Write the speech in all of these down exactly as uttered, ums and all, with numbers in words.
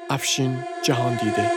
افشین جهاندیده.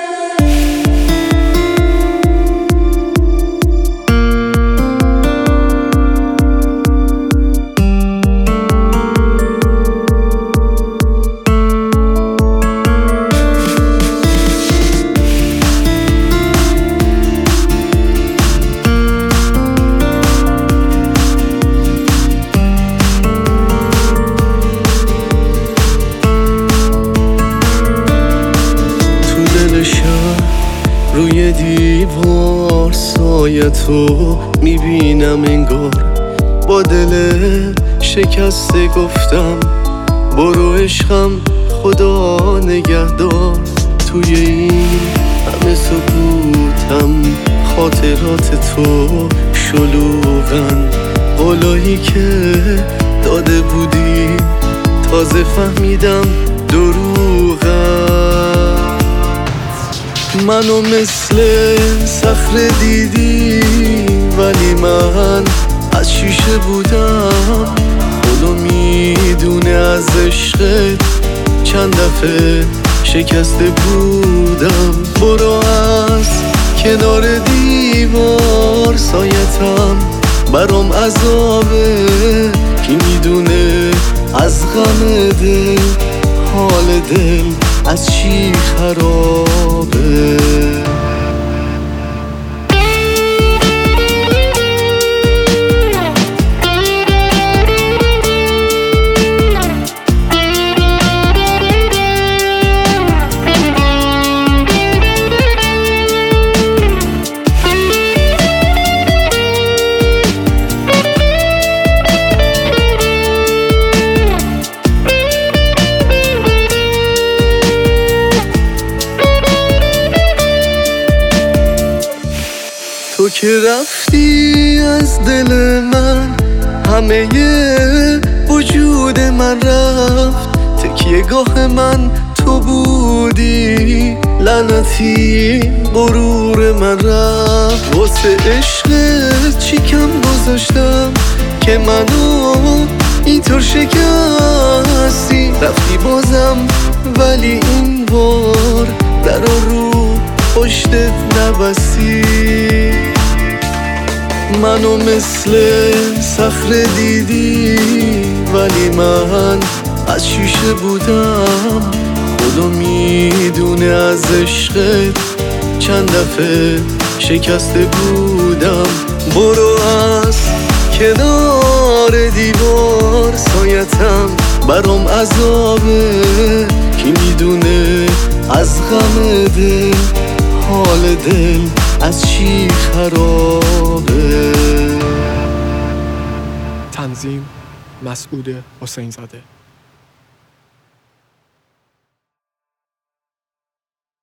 روی دیوار سایه تو میبینم انگار، با دل شکسته گفتم برو عشقم خدا نگهدار. توی این همه سکوتم خاطرات تو شلوغن، قولایی که داده بودی تازه فهمیدم دروغن. منو مثل صخره دیدی ولی من از شیشه بودم، خدا میدونه از عشقت چند دفعه شکسته بودم. برو از کنار دیوار سایتم برام عذابه، کی میدونه از غم دل حال دل از چی خرابه. تو که رفتی از دل من، همه وجود من رفت، تکیه گاه من تو بودی، لعنتی غرور من رفت. واسه عشقت چی کم گذاشتم که منو اینطور شکستی، رفتی بازم ولی این بار در رو پشتت نبستی. منو مثل صخره دیدی ولی من از شیشه بودم، خدا میدونه از عشقت چند دفعه شکسته بودم. برو از کنار دیوار سایتم برام عذابه، کی میدونه از غم دل حال دل از چی خرابه. تنظیم مسعود حسین زاده.